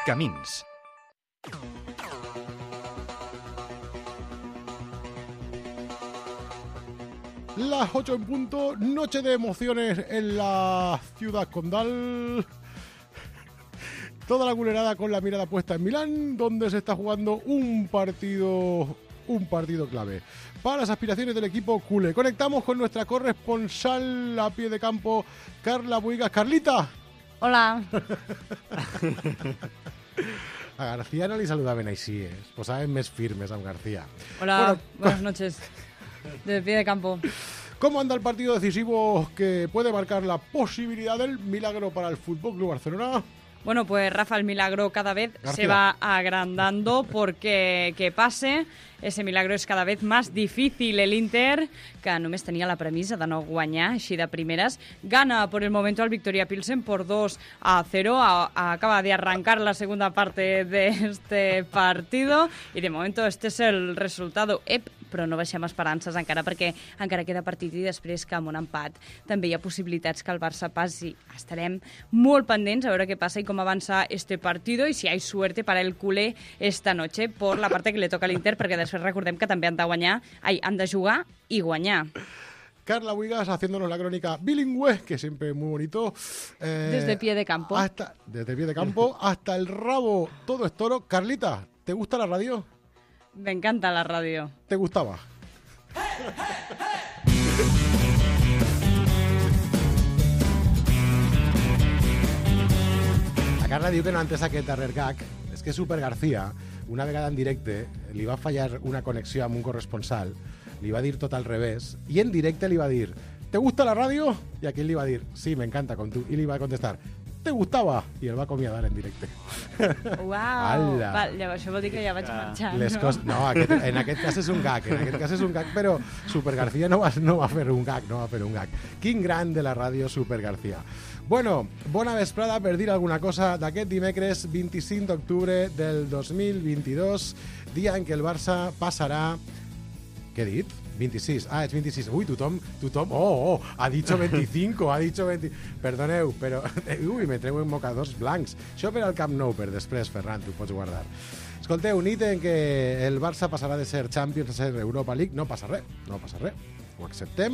Camins. Las 8 en punto, noche de emociones en la ciudad condal. Toda la culerada con la mirada puesta en Milán, donde se está jugando un partido clave para las aspiraciones del equipo culé. Conectamos con nuestra corresponsal a pie de campo, Carla Buigas. Carlita. Hola. A García no le saludaven així, pues saben més firmes amb García. Hola, buenas noches. De pie de campo. ¿Cómo anda el partido decisivo que puede marcar la posibilidad del milagro para el Fútbol Club Barcelona? Bueno, pues Rafa, el milagro cada vez García se va agrandando porque que pase, ese milagro és cada vez más difícil. El Inter, que només tenia la premissa de no guanyar així de primeras, gana por el momento al Victoria Pilsen por 2-0. Acaba de arrancar la segunda parte de este partido y de momento este es el resultado. Però no baixem esperances encara perquè encara queda partit i després que amb un empat també hi ha possibilitats que el Barça passi. Estarem molt pendents a veure què passa i com avança este partido y si hay suerte para el culé esta noche por la parte que le toca a l'Inter, perquè després recordem que també han de jugar i guanyar. Carla Buigas haciéndonos la crónica bilingüe, que siempre es muy bonito. Desde pie de campo. Desde pie de campo hasta el rabo, todo es toro. Carlita, ¿te gusta la radio? Me encanta la radio. ¿Te gustaba? La Carla diu que no ha entès aquest darrer gag. És que Super García, una vegada en directe, li va fallar una connexió amb un corresponsal, li va dir tot al revés, i en directe li va dir ¿te gusta la radio? I aquell li va dir sí, me encanta, com tu, i li va contestar ¿te gustava? I el va acomiadar en directe. Uau! Llavors això vol dir que ja vaig marxar, no? No, en aquest cas és un gag, però Super García no va fer un gag, Quin gran de la ràdio Super García. Bueno, bona vesprada per dir alguna cosa d'aquest dimecres 25 d'octubre del 2022, dia en què el Barça passarà... Què he dit? 26. Ah, és 26. Ui, tothom... ha dicho 25, Perdoneu, però... Ui, me treu mocadors blancs. Això per al Camp Nou, per després, Ferran, t'ho pots guardar. Escolteu, nit en què el Barça passarà de ser Champions a ser Europa League, no passa res. Ho acceptem.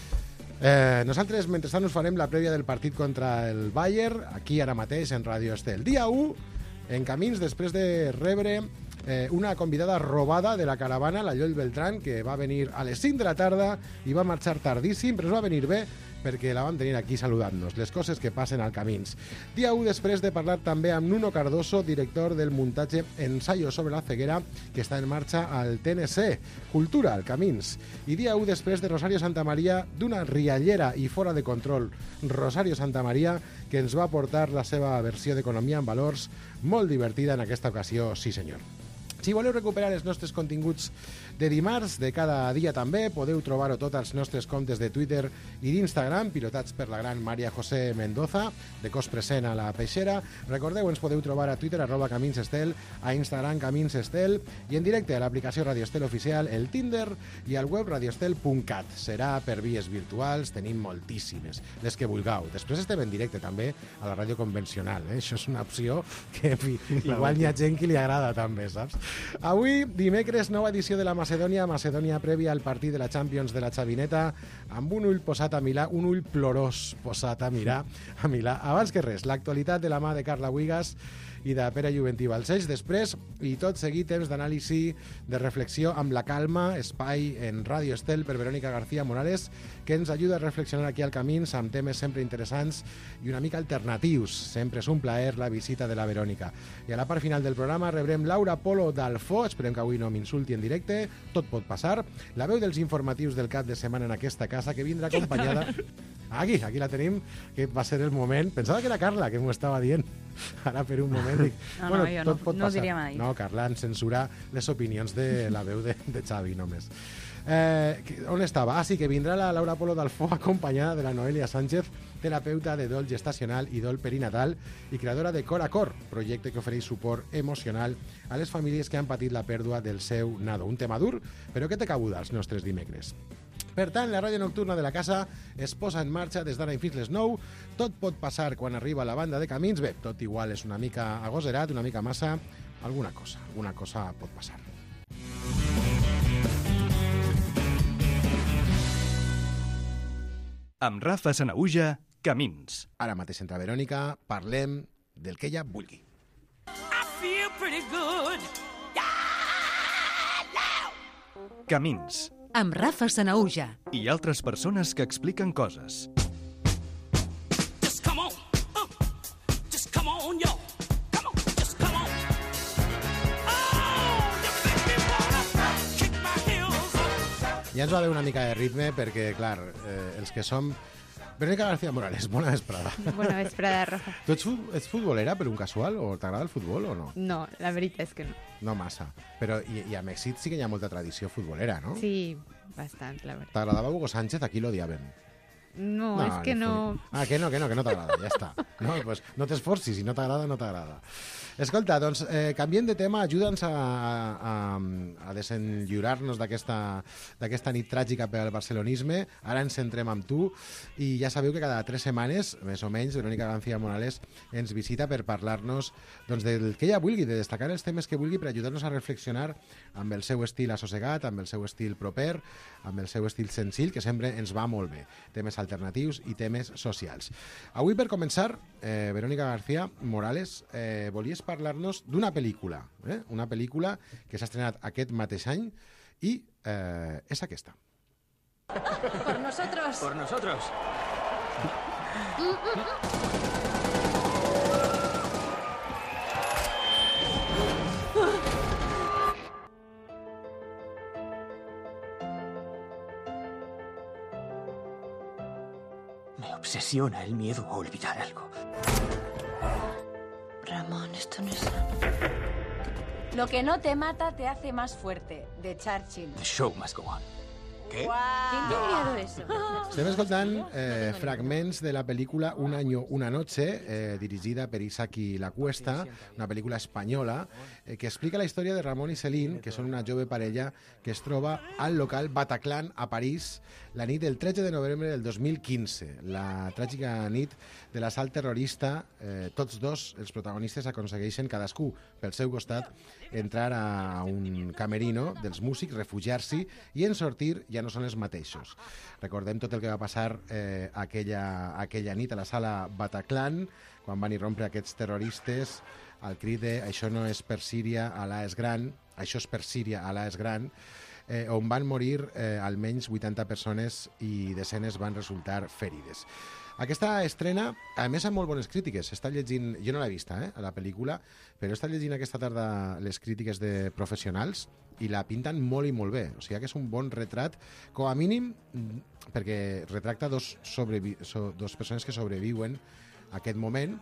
Nosaltres, mentrestant, us farem la prèvia del partit contra el Bayern, aquí ara mateix, en Radio Estel. Dia 1, en camins, després de rebre... una convidada robada de la caravana, la Lloll Beltrán, que va venir a les 5 de la tarda i va marxar tardíssim, però es va venir bé perquè la vam tenir aquí saludant-nos, les coses que passen al Camins. Dia 1 després de parlar també amb Nuno Cardoso, director del muntatge Ensayo sobre la ceguera, que està en marxa al TNC, Cultura, al Camins. I dia 1 després de Rosario Santamaría, d'una riallera i fora de control, Rosario Santamaría, que ens va portar la seva versió d'Economia en Valors, molt divertida en aquesta ocasió, sí senyor. Si voleu recuperar els nostres continguts de dimarts, de cada dia també, podeu trobar-ho tot als nostres comptes de Twitter i d'Instagram, pilotats per la gran Maria José Mendoza, de cos present a la Peixera. Recordeu, ens podeu trobar a Twitter, @CaminsEstel, a Instagram CaminsEstel, i en directe a l'aplicació Radio Estel Oficial, el Tinder i al web radioestel.cat. Serà per vies virtuals, tenim moltíssimes, les que vulgueu. Després estem en directe també a la ràdio convencional, Això és una opció que igual hi ha gent que li agrada també, saps? Avui, dimecres, nova edició de la Macedònia prèvia al partit de la Champions de la Xavineta, amb un ull posat a Milà, un ull plorós posat a Milà. Abans que res, l'actualitat de la mà de Carla Buigas i de Pere Juventí Balcells. Després, i tot seguit, temps d'anàlisi, de reflexió amb la calma, espai en Radio Estel per Verónica García Morales, que ens ajuda a reflexionar aquí al Camins amb temes sempre interessants i una mica alternatius. Sempre és un plaer la visita de la Verónica. I a la part final del programa rebrem Laura Polo d'Alfó, esperem que avui no m'insulti en directe, tot pot passar, la veu dels informatius del cap de setmana en aquesta casa, que vindrà acompanyada... Aquí la tenim, que va ser el moment. Pensava que era Carla, que m'ho estava dient. Ara per un moment dic... No, jo tot pot no passar. diria mai. No, Carla ens censura les opinions de la veu de Xavi només. On estava? Sí, que vindrà la Laura Polo d'Alfó acompanyada de la Noelia Sánchez, terapeuta de dol gestacional i dol perinatal i creadora de Cor a Cor, projecte que ofereix suport emocional a les famílies que han patit la pèrdua del seu nadó. Un tema dur, però que té cabuda als nostres dimecres. Per tant, la ràdio nocturna de la casa es posa en marxa des d'ara i fins les 9. Tot pot passar quan arriba la banda de Camins. Bé, tot igual és una mica agoserat, una mica massa. Alguna cosa pot passar. Amb Rafa Sanahuja, Camins. Ara mateix entre Verònica parlem del que ella vulgui. Feel pretty good. Camins. Amb Rafa Sanahuja. I altres persones que expliquen coses. Just come on. Just come on, yo. Come on, just come on. Oh, you make me wanna kick my heels up. Ja ens va haver una mica de ritme perquè, clar, els que som... Verònica García Morales, bona vesprada. Bona vesprada, Rafa. Tu ets futbolera per un casual o t'agrada el futbol o no? No, la veritat és que no. No massa. Però i a Mèxic sí que hi ha molta tradició futbolera, no? Sí, bastant, la veritat. T'agradava Hugo Sánchez? Aquí l'odiaven. No, és que no... Ah, que no t'agrada, ja està. No, pues no t'esforcis, si no t'agrada, no t'agrada. Escolta, doncs, canviem de tema, ajuda'ns a desenllurar-nos d'aquesta nit tràgica per al barcelonisme. Ara ens centrem amb tu i ja sabeu que cada 3 setmanes, més o menys, Verònica García Morales ens visita per parlar-nos doncs, del que ella vulgui, de destacar els temes que vulgui per ajudar-nos a reflexionar amb el seu estil assossegat, amb el seu estil proper, amb el seu estil senzill, que sempre ens va molt bé. Temes alternatius i temes socials. Avui, per començar, Verònica García Morales, volies parlar-nos d'una pel·lícula, una pel·lícula que s'ha estrenat aquest mateix any i és aquesta. Por nosotros. Por nosotros. Me obsesiona el miedo a olvidar algo. Ramón, esto no es... Lo que no te mata te hace más fuerte, de Churchill. The show must go on. ¿Qué? ¿Quién te ha enviado eso? Estem escoltant fragments de la pel·lícula Un año, una noche, dirigida per Isaki La Cuesta, una pel·lícula espanyola que explica la història de Ramon i Celine, que són una jove parella que es troba al local Bataclan a París la nit del 13 de novembre del 2015. La tràgica nit de l'assalt terrorista, tots dos, els protagonistes, aconsegueixen cadascú pel seu costat entrar a un camerino dels músics, refugiar-s'hi i en sortir ja no són els mateixos. Recordem tot el que va passar aquella nit a la sala Bataclan, quan van irrompre aquests terroristes al crit de això no és per Síria, Alà és gran, això és per Síria, Alà és gran, on van morir almenys 80 persones i desenes van resultar ferides. Aquesta estrena, a més, amb molt bones crítiques. Està llegint, jo no l'he vista, a la pel·lícula, però he estat llegint aquesta tarda les crítiques de professionals i la pinten molt i molt bé. O sigui que és un bon retrat, com a mínim, perquè retracta dos persones que sobreviuen a aquest moment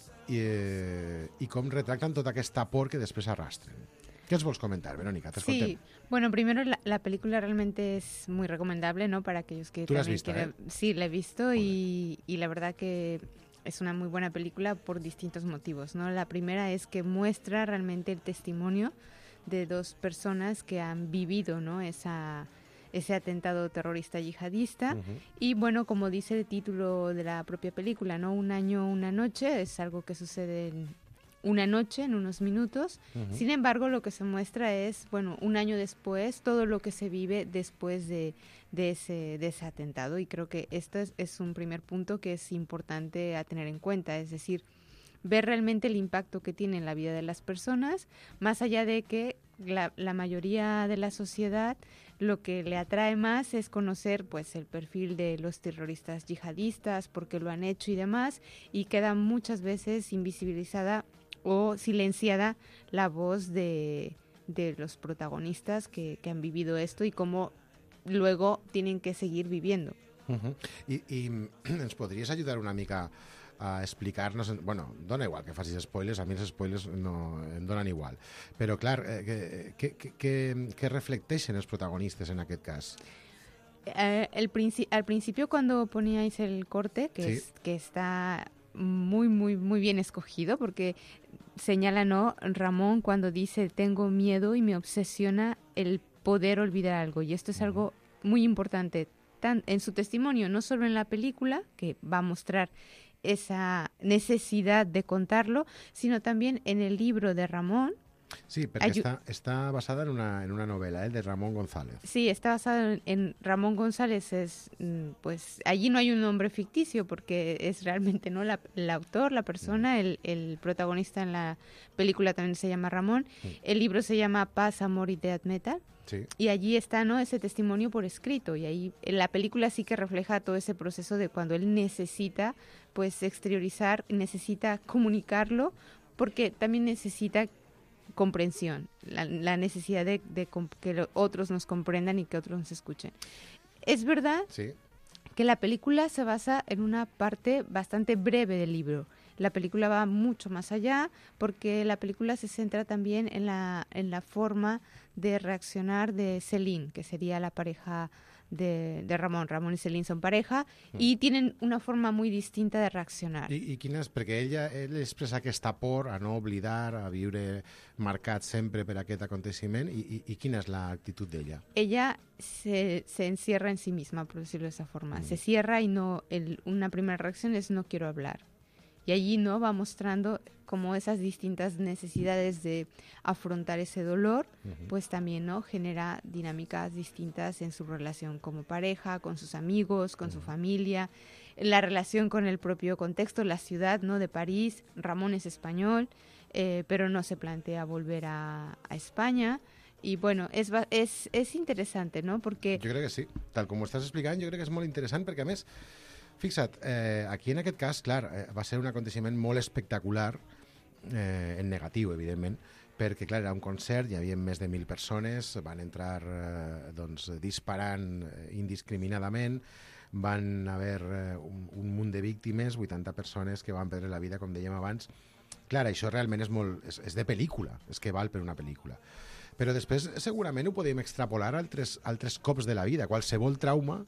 i com retracten tota aquesta por que després arrastren. ¿Qué os vols comentar, Verónica? Te Sí, bueno, primero la película realmente es muy recomendable, ¿no? Para aquellos que ¿Tú la has también visto, quieran... Sí, la he visto y la verdad que es una muy buena película por distintos motivos, ¿no? La primera es que muestra realmente el testimonio de dos personas que han vivido, ¿no? Ese atentado terrorista yihadista. Y bueno, como dice el título de la propia película, ¿no? Un año, una noche, es algo que sucede una noche, en unos minutos. Sin embargo, lo que se muestra es, bueno, un año después, todo lo que se vive después de ese atentado. Y creo que esto es un primer punto que es importante a tener en cuenta. Es decir, ver realmente el impacto que tiene en la vida de las personas, más allá de que la mayoría de la sociedad lo que le atrae más es conocer pues el perfil de los terroristas yihadistas, por qué lo han hecho y demás, y queda muchas veces invisibilizada o silenciada la voz de los protagonistas que han vivido esto y cómo luego tienen que seguir viviendo. I ens podries ajudar una mica a explicar-nos... Bueno, dona igual que facis spoilers, a mi els spoilers no em donen igual. Però, clar, què reflecteixen els protagonistes en aquest cas? Al principio, cuando poníais el corte, que está muy, muy, muy bien escogido, porque señala, ¿no? Ramón cuando dice, tengo miedo y me obsesiona el poder olvidar algo. Y esto es algo muy importante. en su testimonio, no solo en la película, que va a mostrar esa necesidad de contarlo, sino también en el libro de Ramón. Sí, porque está basada en una novela, de Ramón González. Sí, está basado en Ramón González. Pues allí no hay un nombre ficticio porque es realmente no el autor, la persona, el protagonista en la película también se llama Ramón. El libro se llama Paz, Amor y Death Metal. Sí. Y allí está, ¿no?, ese testimonio por escrito, y ahí en la película sí que refleja todo ese proceso de cuando él necesita pues exteriorizar, necesita comunicarlo, porque también necesita comprensión, la necesidad de que otros nos comprendan y que otros nos escuchen. Es verdad que la película se basa en una parte bastante breve del libro. La película va mucho más allá porque la película se centra también en la forma de reaccionar de Céline, que sería la pareja de Ramon. Ramon i Céline són pareja i tienen una forma muy distinta de reaccionar. I quina és? Perquè ell expressa aquesta por a no oblidar, a viure marcat sempre per aquest aconteciment, i quina és l'actitud d'ella? Ella se encierra en sí misma, por decirlo de esa forma. Se cierra y una primera reacción es no quiero hablar. Y allí no va mostrando como esas distintas necesidades de afrontar ese dolor, pues también no genera dinámicas distintas en su relación como pareja, con sus amigos, con su familia, la relación con el propio contexto, la ciudad, ¿no?, de París. Ramón es español, pero no se plantea volver a España. Y bueno, es interesante, ¿no? Porque... Jo crec que sí. Tal com ho estàs explicant, jo crec que és molt interessant perquè, a més, fixa't, aquí en aquest cas, clar, va ser un aconteciment molt espectacular, en negatiu, evidentment, perquè, clar, era un concert, hi havia més de 1.000 persones, van entrar disparant indiscriminadament, van haver un munt de víctimes, 80 persones que van perdre la vida, com dèiem abans. Clar, això realment és de pel·lícula, és que val per una pel·lícula. Però després segurament ho podem extrapolar a altres cops de la vida. Qualsevol trauma,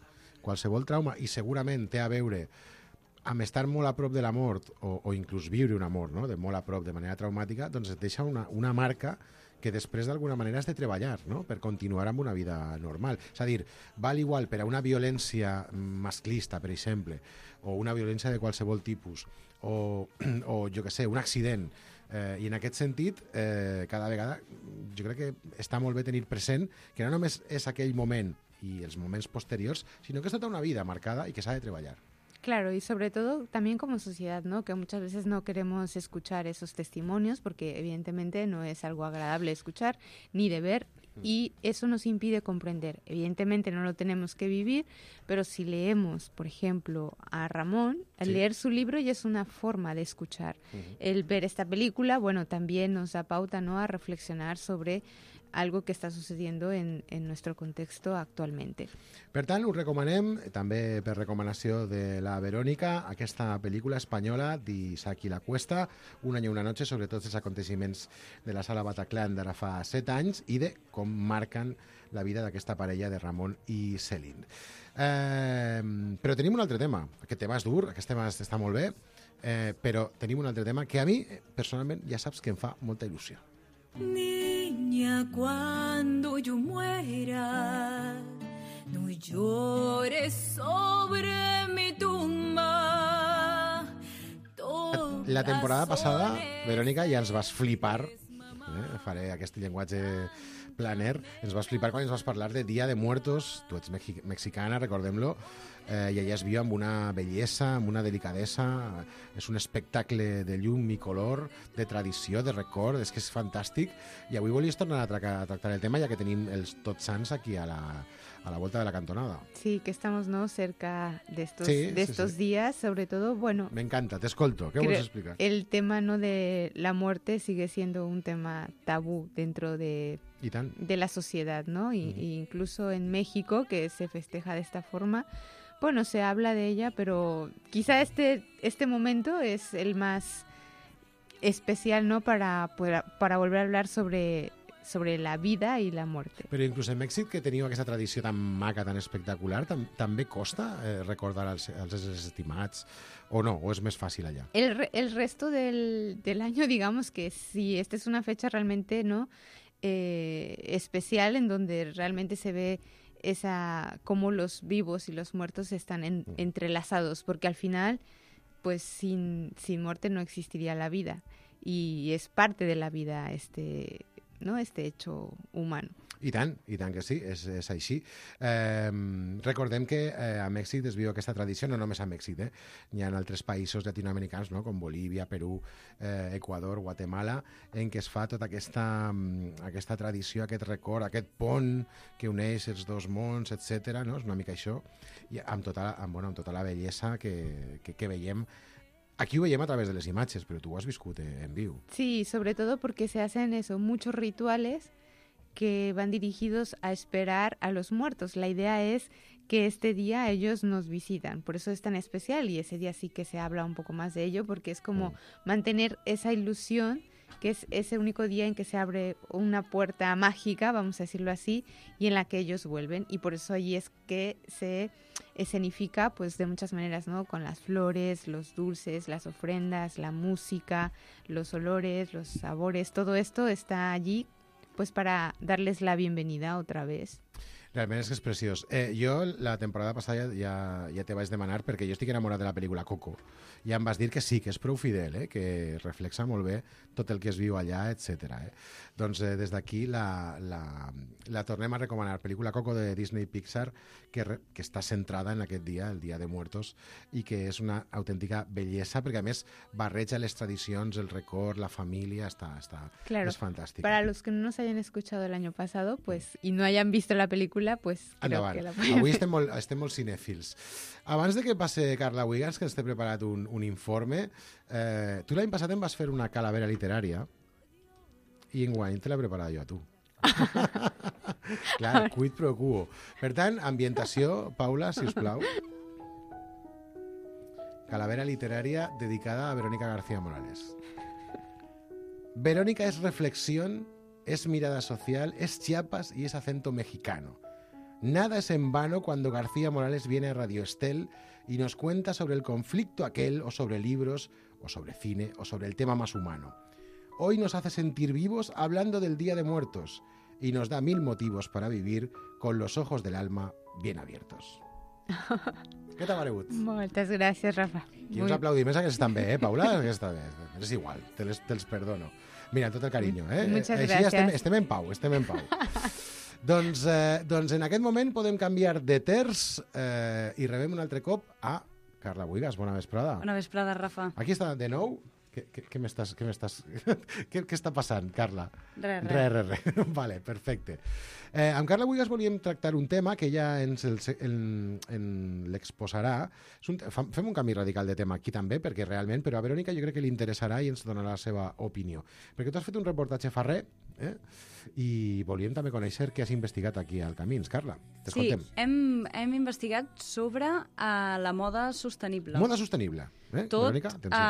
i segurament té a veure amb estar molt a prop de la mort o inclús viure una mort, no?, de molt a prop de manera traumàtica, doncs et deixa una marca que després d'alguna manera has de treballar, no?, per continuar amb una vida normal. És a dir, val igual per a una violència masclista, per exemple, o una violència de qualsevol tipus, o jo què sé, un accident, i en aquest sentit, cada vegada jo crec que està molt bé tenir present que no només és aquell moment y els moments posteriors, sino que es toda una vida marcada y que se ha de treballar. Claro, y sobre todo también como sociedad, ¿no?, que muchas veces no queremos escuchar esos testimonios porque evidentemente no es algo agradable escuchar ni de ver, y eso nos impide comprender. Evidentemente no lo tenemos que vivir, pero si leemos, por ejemplo, a Ramón, al leer su libro ya es una forma de escuchar. El ver esta película, bueno, también nos da pauta, ¿no?, a reflexionar sobre algo que està sucediendo en nuestro contexto actualmente. Per tant, us recomanem, també per recomanació de la Verònica, aquesta pel·lícula espanyola d'Isaac i la Cuesta, Un any i una noche, sobre tots els aconteciments de la Sala Bataclan d'ara fa 7 anys i de com marquen la vida d'aquesta parella de Ramon i Céline. Però tenim un altre tema. Aquest tema és dur, aquest tema està molt bé, però tenim un altre tema que a mi, personalment, ja saps que em fa molta il·lusió. Niña, cuando yo muera, no llores sobre mi tumba. La temporada passada, Verònica, ja ens vas flipar, faré aquest llenguatge planer, ens vas flipar quan ens vas parlar de Dia de Muertos. Tu ets mexicana, recordem-lo, i allà es viu amb una bellesa, amb una delicadesa, és un espectacle de llum i color, de tradició, de record, és que és fantàstic, i avui volies tornar a tractar el tema ja que tenim els Tots Sants aquí a la volta de la cantonada. Sí, que estamos, ¿no?, cerca de estos días, sobre todo, bueno... Me encanta, te escolto, ¿qué vols explicar? El tema, ¿no?, de la muerte sigue siendo un tema tabú dentro de la sociedad, ¿no? Y incluso en México, que se festeja de esta forma, bueno, se habla de ella, pero quizá este momento es el más especial, ¿no?, para volver a hablar sobre la vida i la muerte. Però inclús en Mèxic, que teniu aquesta tradició tan maca, tan espectacular, també costa recordar els éssers estimats, o no? O és més fàcil allà? El resto del año, digamos que sí, esta es una fecha realmente, ¿no?, especial, en donde realmente se ve cómo los vivos y los muertos están entrelazados, porque al final, pues sin muerte no existiría la vida, y es parte de la vida este hecho humano. I tant que sí, és així. Recordem que a Mèxic es viu aquesta tradició, no només a Mèxic, hi ha altres països llatinoamericans, no? Com Bolívia, Perú, Equador, Guatemala, en què es fa tota aquesta tradició, aquest record, aquest pont que uneix els dos mons, etc. No? És una mica això, i amb tota la bellesa que veiem. Aquí ho veiem a través de les imatges, però tu ho has viscut en viu. Sí, sobre todo porque se hacen muchos rituales que van dirigidos a esperar a los muertos. La idea es que este día ellos nos visitan, por eso es tan especial, y ese día sí que se habla un poco más de ello, porque es como mantener esa ilusión, que es ese único día en que se abre una puerta mágica, vamos a decirlo así, y en la que ellos vuelven, y por eso allí es que se escenifica pues de muchas maneras, ¿no? Con las flores, los dulces, las ofrendas, la música, los olores, los sabores, todo esto está allí pues para darles la bienvenida otra vez. Realment és que és preciós. Jo la temporada passada ja te vaig demanar, perquè jo estic enamorat de la pel·lícula Coco, i em vas dir que sí, que és prou fidel, que reflexa molt bé tot el que es viu allà, etc. Doncs des d'aquí la tornem a recomanar. Pel·lícula Coco de Disney Pixar, que està centrada en aquest dia, el Dia de Muertos, i que és una autèntica bellesa, perquè a més barreja les tradicions, el record, la família, claro, és fantàstic. Para los que no nos hayan escuchado el año pasado, pues, y no hayan visto la película, pues creo endavant. Que la podem Avui estem molt cinèfils. Abans de que passe Carla Wiggins, que ens té preparat un informe, tu l'any passat em vas fer una calavera literària i enguany te l'he preparat jo a tu. Clar, quid pro quo. Per tant, ambientació, Paula, si us plau. Calavera literària dedicada a Verónica García Morales. Verónica es reflexión, es mirada social, es Chiapas y es acento mexicano. Nada es en vano cuando García Morales viene a Radio Estel y nos cuenta sobre el conflicto aquel, o sobre libros, o sobre cine, o sobre el tema más humano. Hoy nos hace sentir vivos hablando del Día de Muertos y nos da 1000 motivos para vivir con los ojos del alma bien abiertos. Què t'ha paregut? Moltes gràcies, Rafa. I uns aplaudiments que estan bé, Paula? Que està bé. És igual, te'ls perdono. Mira, tot el carinyo, Muchas Així gràcies. estem en pau, doncs en aquest moment podem canviar de terç i rebem un altre cop a Carla Wiggins. Bona vesprada. Bona vesprada, Rafa. Aquí està de nou. Què m'estàs... Què està passant, Carla? Res. Vale, perfecte. Amb Carla Wiggins volíem tractar un tema que ella ens l'exposarà. Fem un canvi radical de tema aquí també, perquè realment, però a Verónica jo crec que li interessarà i ens donarà la seva opinió. Perquè tu has fet un reportatge fa res, i volíem també conèixer què has investigat aquí al Camins. Carla, t'escoltem. Sí, hem investigat sobre la moda sostenible. Moda sostenible. Tot Verónica, atenció.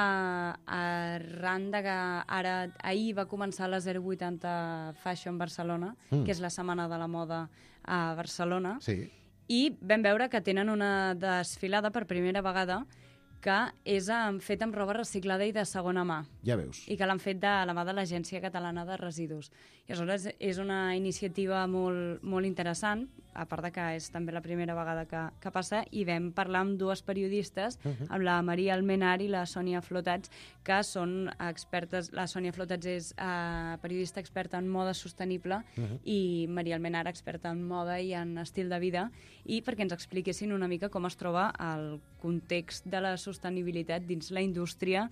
arran de que ahir va començar la 080 Fashion Barcelona, que és la setmana de la moda a Barcelona, Sí. i vam veure que tenen una desfilada per primera vegada que és fet amb roba reciclada i de segona mà, Ja veus. i que l'han fet de la mà de l'Agència Catalana de Residus. I aleshores és una iniciativa molt, molt interessant, a part de que és també la primera vegada que passa, i vam parlar amb dues periodistes, amb la Maria Almenar i la Sònia Flotats, que són expertes. La Sònia Flotats és periodista experta en moda sostenible i Maria Almenar experta en moda i en estil de vida, i perquè ens expliquessin una mica com es troba el context de la sostenibilitat dins la indústria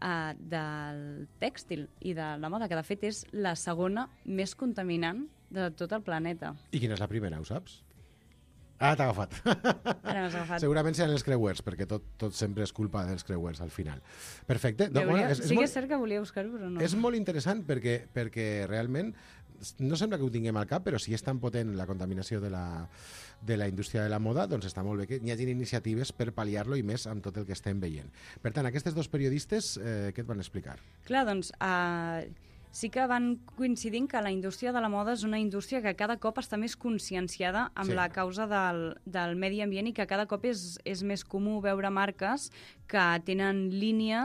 del tèxtil i de la moda, que de fet és la segona més contaminant de tot el planeta. I quina és la primera, ho saps? Ah, t'ha agafat. Ara m'has agafat. Segurament seran els creuers, perquè tot sempre és culpa dels creuers al final. Perfecte. Sí que és cert que volia buscar-ho, però no. És molt interessant perquè realment no sembla que ho tinguem al cap, però si és tan potent la contaminació de la indústria de la moda, doncs està molt bé que hi hagi iniciatives per pal·liar-lo, i més amb tot el que estem veient. Per tant, aquestes dos periodistes, què et van explicar? Clar, doncs sí que van coincidint que la indústria de la moda és una indústria que cada cop està més conscienciada amb la causa del medi ambient, i que cada cop és més comú veure marques que tenen línies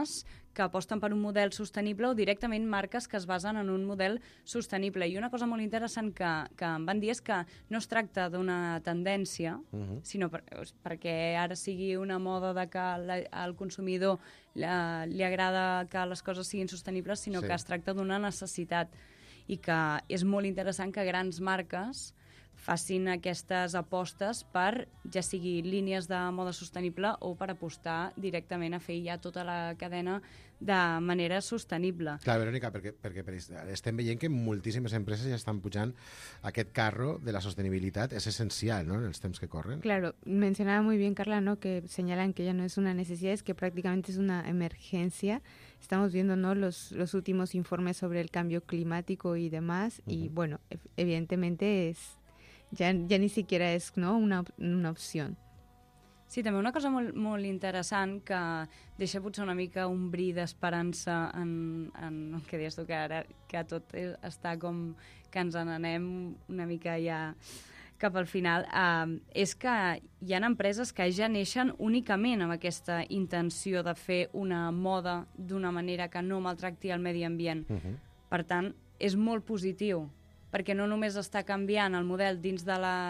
que aposten per un model sostenible o directament marques que es basen en un model sostenible. I una cosa molt interessant que em van dir és que no es tracta d'una tendència, sinó perquè ara sigui una moda de que al consumidor li agrada que les coses siguin sostenibles, sinó que es tracta d'una necessitat i que és molt interessant que grans marques facin aquestes apostes per, ja sigui línies de moda sostenible o per apostar directament a fer ja tota la cadena de manera sostenible. Clar, Verònica, perquè estem veient que moltíssimes empreses ja estan pujant aquest carro de la sostenibilitat, és essencial, ¿no?, en els temps que corren. Claro, mencionaba muy bien Carla, ¿no?, que señalan que ya no es una necesidad, es que prácticamente es una emergencia. Estamos viendo, ¿no?, los últimos informes sobre el cambio climático y demás, y bueno, evidentemente ya ni siquiera es, ¿no?, una opción. Sí, també una cosa molt interessant que deixa potser una mica un bri d'esperança en que deies tu, que tot està com que ens n'anem una mica ja cap al final, és que hi ha empreses que ja neixen únicament amb aquesta intenció de fer una moda d'una manera que no maltracti el medi ambient. Per tant, és molt positiu, perquè no només està canviant el model dins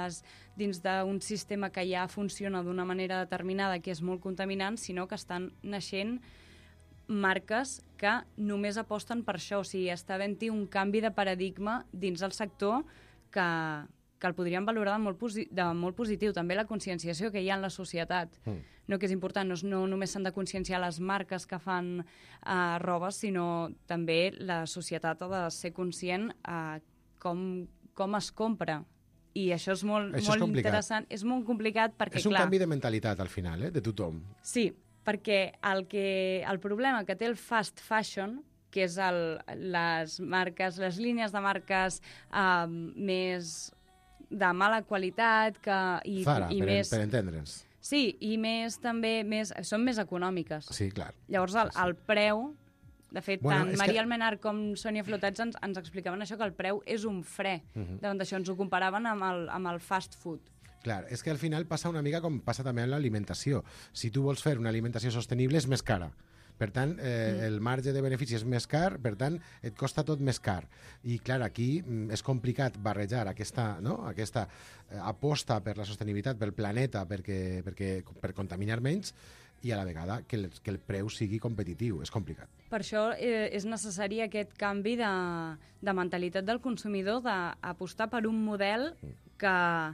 d'un sistema que ja funciona d'una manera determinada, que és molt contaminant, sinó que estan naixent marques que només aposten per això. O sigui, està havent-hi un canvi de paradigma dins el sector que el podríem valorar de molt positiu. També la conscienciació que hi ha en la societat. No, que és important, no només s'han de conscienciar les marques que fan robes, sinó també la societat ha de ser conscient com es compra. I això és molt interessant. És molt complicat perquè, és un canvi de mentalitat, al final, de tothom. Sí, perquè el problema que té el fast fashion, que és les línies de marques més de mala qualitat Zara, per entendre'ns. Sí, i són més econòmiques. Sí, clar. Llavors, el preu... De fet, tant Maria Almenar com Sònia Flotats ens explicaven això, que el preu és un fre. Davant d'això ens ho comparaven amb el fast food. Clar, és que al final passa una mica com passa també amb l'alimentació. Si tu vols fer una alimentació sostenible és més cara. Per tant, el marge de benefici és més car, per tant, et costa tot més car. I, clar, aquí és complicat barrejar aquesta aposta per la sostenibilitat, pel planeta, per contaminar menys, i a la vegada que el preu sigui competitiu. És complicat. Per això és necessari aquest canvi de mentalitat del consumidor, d'apostar per un model que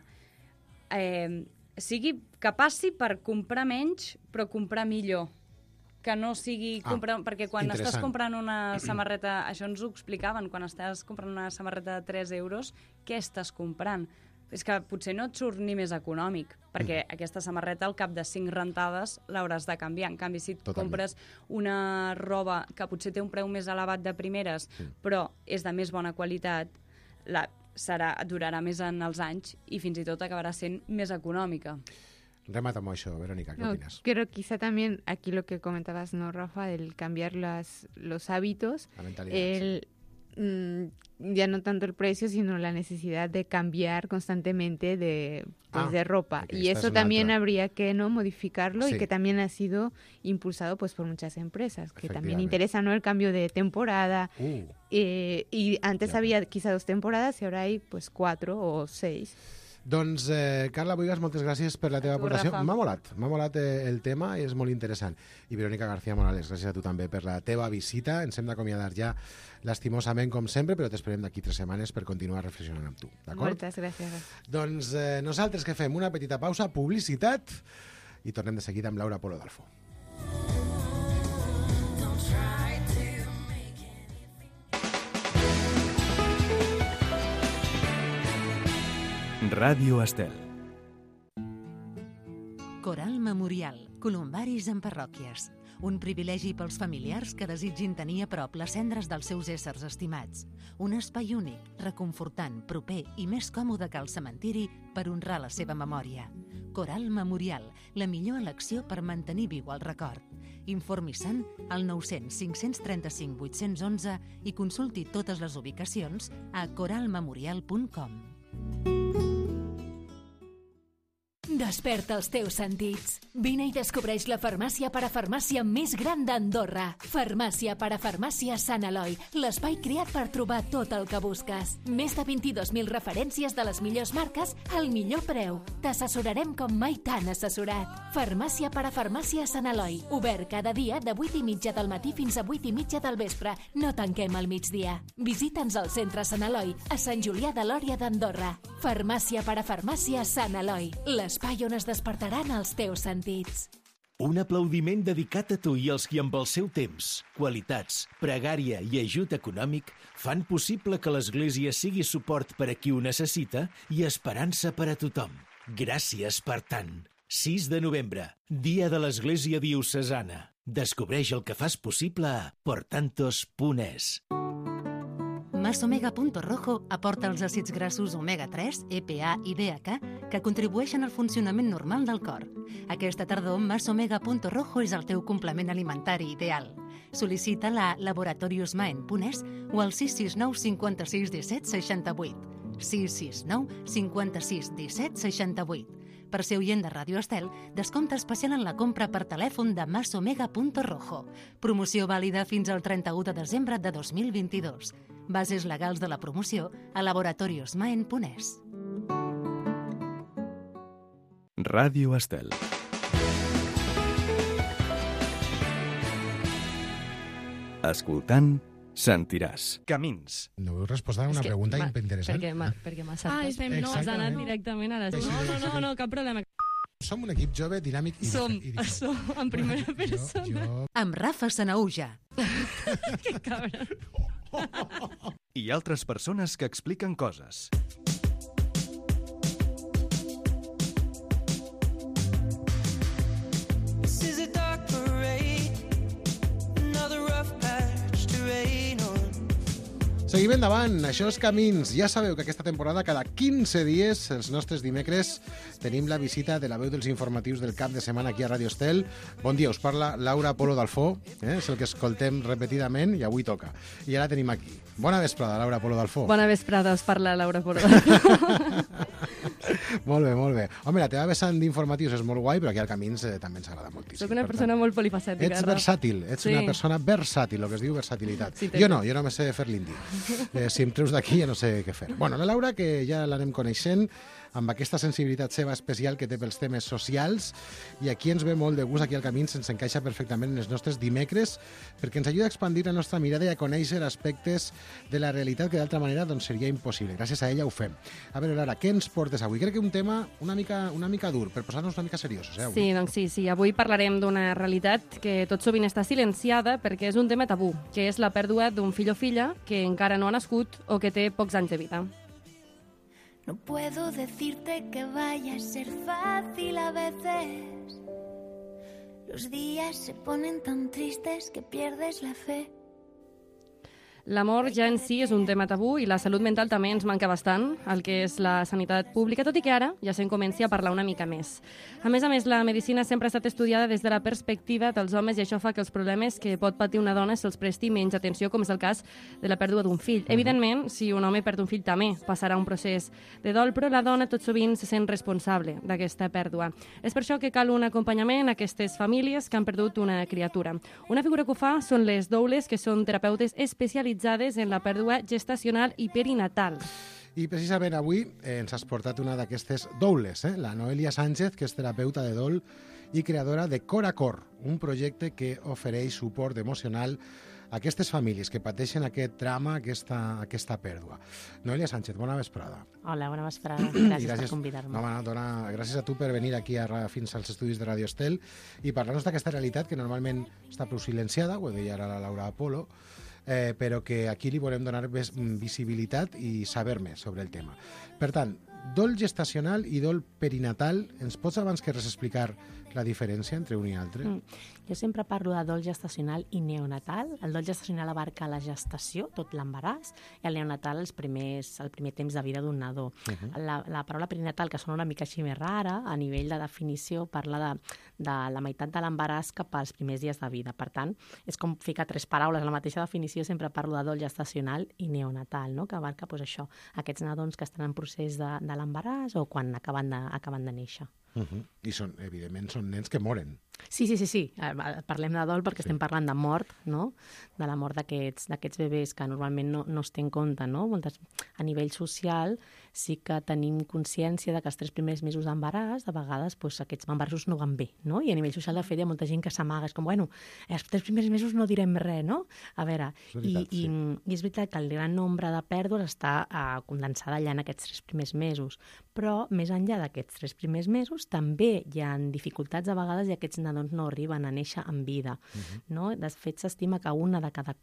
passi per comprar menys però comprar millor. Que no sigui comprar... Perquè quan estàs comprant una samarreta... Això ens ho explicaven. Quan estàs comprant una samarreta de 3 euros, què estàs comprant? És que potser no et surt ni més econòmic, perquè aquesta samarreta al cap de 5 rentades l'hauràs de canviar. En canvi, si et compres una roba que potser té un preu més elevat de primeres, però és de més bona qualitat, durarà més en els anys i fins i tot acabarà sent més econòmica. Rematamos eso, Verónica, ¿qué opinas? Creo quizá también aquí lo que comentabas, ¿no, Rafa? El cambiar los hábitos, la mentalidad, ya no tanto el precio, sino la necesidad de cambiar constantemente de ropa. Y eso también habría que modificarlo, y que también ha sido impulsado pues por muchas empresas, que también interesa, ¿no?, el cambio de temporada. Y antes había quizá 2 temporadas y ahora hay pues 4 o 6. Doncs, Carla Boigas, moltes gràcies per la teva aportació. M'ha molat el tema i és molt interessant. I Verónica García Morales, gràcies a tu també per la teva visita. Ens hem d'acomiadar ja lastimosament, com sempre, però t'esperem d'aquí 3 setmanes per continuar reflexionant amb tu. D'acord? Moltes gràcies. Doncs nosaltres què fem? Una petita pausa, publicitat, i tornem de seguida amb Laura Polo d'Alfo. Ràdio Estel. Coral Memorial, columbaris en parròquies. Un privilegi pels familiars que desitgin tenir a prop les cendres dels seus éssers estimats. Un espai únic, reconfortant, proper i més còmode que el cementiri per honrar la seva memòria. Coral Memorial, la millor elecció per mantenir viu el record. Informi-se'n al 900 535 811 i consulti totes les ubicacions a coralmemorial.com. De Desperta els teus sentits. Vine i descobreix la farmàcia parafarmàcia més gran d'Andorra. Farmàcia parafarmàcia Sant Eloi, l'espai creat per trobar tot el que busques. Més de 22.000 referències de les millors marques al millor preu. T'assessorarem com mai t'han assessorat. Farmàcia parafarmàcia Sant Eloi, obert cada dia de 8:30 del matí fins a 8:30 del vespre. No tanquem al migdia. Visita'ns al centre Sant Eloi, a Sant Julià de Lòria d'Andorra. Farmàcia parafarmàcia Sant Eloi, l'espai on es despertaran els teus sentits. Un aplaudiment dedicat a tu i als qui amb el seu temps, qualitats, pregària i ajut econòmic fan possible que l'Església sigui suport per a qui ho necessita i esperança per a tothom. Gràcies per tant. 6 de novembre, Dia de l'Església Diocesana. Descobreix el que fas possible a portantos.es. Masomega.rojo aporta els àcids grassos omega-3, EPA i DHA que contribueixen al funcionament normal del cor. Aquesta tardor, Masomega.rojo és el teu complement alimentari ideal. Sol·licita-la a laboratoriosmaen.es o al 669 56 17 68. 669 56 17 68. Per ser oient de Ràdio Estel, descompte especial en la compra per telèfon de Masomega.rojo. Promoció vàlida fins al 31 de desembre de 2022. Bases legals de la promoció a laboratoriosmaen.es. Ràdio Estel. Escoltant, sentiràs. Camins. No heu respost a una pregunta interessant. Perquè m'ha saltat. No, has anat directament a les... No, cap problema. Som un equip jove, dinàmic i Som en primera persona. Amb Rafa Sanauja. Que cabra. I altres persones que expliquen coses. Seguim endavant, això és Camins. Ja sabeu que aquesta temporada, cada 15 dies, els nostres dimecres, tenim la visita de la veu dels informatius del cap de setmana aquí a Ràdio Estel. Bon dia, us parla Laura Polo Dalfó, és el que escoltem repetidament i avui toca. I ara tenim aquí. Bona vesprada, Laura Polo Dalfó. Bona vesprada, us parla Laura Polo Dalfó. Molt bé, molt bé. Home, la teva vessant d'informatius és molt guai, però aquí al Camins també ens agrada moltíssim. Soc una persona molt polifacètica. Ets versàtil, una persona versàtil, el que es diu versatilitat. Sí, jo no me sé fer l'indi. Si em treus d'aquí ja no sé què fer. Bueno, la Laura, que ja l'anem coneixent, amb aquesta sensibilitat seva especial que té pels temes socials, i aquí ens ve molt de gust, aquí al Camins se'ns encaixa perfectament en els nostres dimecres, perquè ens ajuda a expandir la nostra mirada i a conèixer aspectes de la realitat que d'altra manera doncs, seria impossible. Gràcies a ella ho fem. A veure, Laura, què ens portes avui? Crec que un tema una mica dur, per posar-nos una mica seriosos. Avui. Sí, doncs sí. Avui parlarem d'una realitat que tot sovint està silenciada perquè és un tema tabú, que és la pèrdua d'un fill o filla que encara no ha nascut o que té pocs anys de vida. No puedo decirte que vaya a ser fácil a veces. Los días se ponen tan tristes que pierdes la fe. L'amor ja en si és un tema tabú i la salut mental també ens manca bastant, el que és la sanitat pública, tot i que ara ja se'n comenci a parlar una mica més. A més, la medicina sempre ha estat estudiada des de la perspectiva dels homes i això fa que els problemes que pot patir una dona se'ls presti menys atenció, com és el cas de la pèrdua d'un fill. Evidentment, si un home perd un fill també passarà un procés de dol, però la dona tot sovint se sent responsable d'aquesta pèrdua. És per això que cal un acompanyament a aquestes famílies que han perdut una criatura. Una figura que ho fa són les doules, que són terapeutes especialitzades en la pèrdua gestacional i perinatal. I precisament avui ens has portat una d'aquestes doules, la Noelia Sánchez, que és terapeuta de dol i creadora de Cor a Cor, un projecte que ofereix suport emocional a aquestes famílies que pateixen aquest drama, aquesta pèrdua. Noelia Sánchez, bona vesprada. Hola, bona vesprada. Gràcies per convidar-me. Gràcies a tu per venir aquí fins als estudis de Ràdio Estel i parlar-nos d'aquesta realitat que normalment està prou silenciada, ho deia ara la Laura Apolo, però que aquí li volem donar més visibilitat i saber més sobre el tema. Per tant, dol gestacional i dol perinatal, ens pots abans que res explicar la diferència entre un i altre? Jo sempre parlo de dol gestacional i neonatal. El dol gestacional abarca la gestació, tot l'embaràs, i el neonatal el primer temps de vida d'un nadó. La paraula perinatal, que sona una mica així més rara, a nivell de definició, parla de la meitat de l'embaràs cap als primers dies de vida. Per tant, és com ficar tres paraules. La mateixa definició sempre parlo de dol gestacional i neonatal, no? Que abarca doncs, això, aquests nadons que estan en procés de l'embaràs o quan acaben de néixer. I evidentment són nens que moren. Sí. Parlem de dol perquè estem parlant de mort, no? De la mort d'aquests bebès que normalment no es té en compte, no? A nivell social sí que tenim consciència de que els 3 primers mesos d'embaràs, de vegades aquests embarassos no van bé, no? I a nivell social, de fet, hi ha molta gent que s'amaga, és com, bueno, els 3 primers mesos no direm res, no? A veure, i és veritat que el gran nombre de pèrdues està condensada allà en aquests 3 primers mesos, però més enllà d'aquests 3 primers mesos també hi ha dificultats a vegades i aquests nadons no arriben a néixer en vida. No? De fet, s'estima que un de cada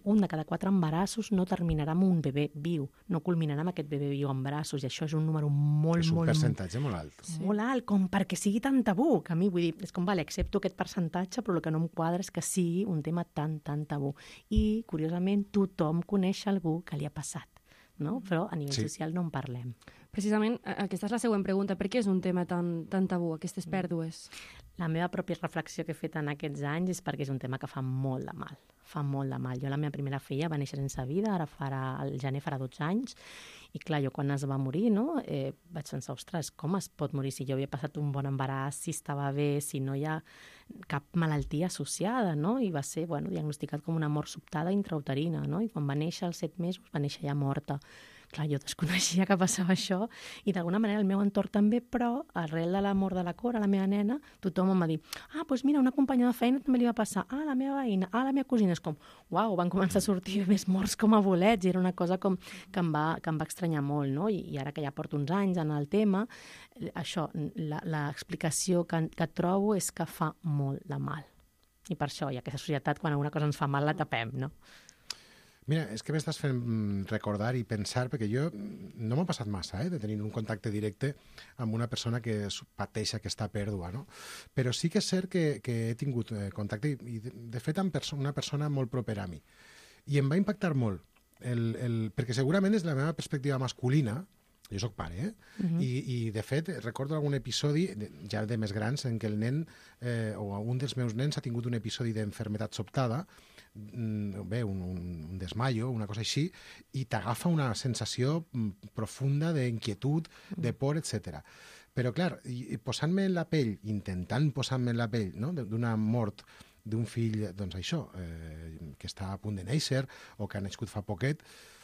4 embarassos no terminarà amb un bebè viu, no culminarà amb aquest bebè viu embarassos, i això és un número molt... És un percentatge molt alt. Molt alt, com perquè sigui tan tabú, que a mi, vull dir, és com, vale, accepto aquest percentatge, però el que no em quadra és que sigui un tema tan tabú. I, curiosament, tothom coneix algú que li ha passat, no? Però a nivell social no en parlem. Precisament, aquesta és la següent pregunta. Per què és un tema tan tabú, aquestes pèrdues? La meva pròpia reflexió que he fet en aquests anys és perquè és un tema que fa molt de mal. Fa molt de mal. Jo, la meva primera filla va néixer sense vida, al gener farà 12 anys, i clar, jo quan es va morir, no, vaig pensar, ostres, com es pot morir si jo havia passat un bon embaràs, si estava bé, si no hi ha cap malaltia associada, no? I va ser, diagnosticat com una mort sobtada intrauterina, no? I quan va néixer als 7 mesos va néixer ja morta. Clar, jo desconeixia que passava això i d'alguna manera el meu entorn també, però arrel de la mort de la Cora, la meva nena, tothom em va dir, doncs mira, una companya de feina també li va passar, la meva veïna, la meva cosina, és com, uau, van començar a sortir més morts com a bolets, i era una cosa com que em va estranyar molt, no? I ara que ja porto uns anys en el tema, això, l'explicació que trobo és que fa molt de mal. I per això, i aquesta societat, quan alguna cosa ens fa mal, la tapem, no? Mira, és que m'estàs fent recordar i pensar, perquè jo no m'ha passat massa, de tenir un contacte directe amb una persona que pateix aquesta pèrdua, no? Però sí que és cert que he tingut contacte, i de fet amb una persona molt propera a mi. I em va impactar molt, perquè segurament és la meva perspectiva masculina, jo soc pare, i de fet recordo algun episodi, ja de més grans, en què el nen, o un dels meus nens ha tingut un episodi d'enfermetat sobtada, un desmaio, una cosa així, i t'agafa una sensació profunda d'inquietud, de por, etc. Però, clar, posant-me en la pell, intentant posar-me en la pell, no?, d'una mort d'un fill, doncs això, que està a punt de néixer o que ha nascut fa poquet,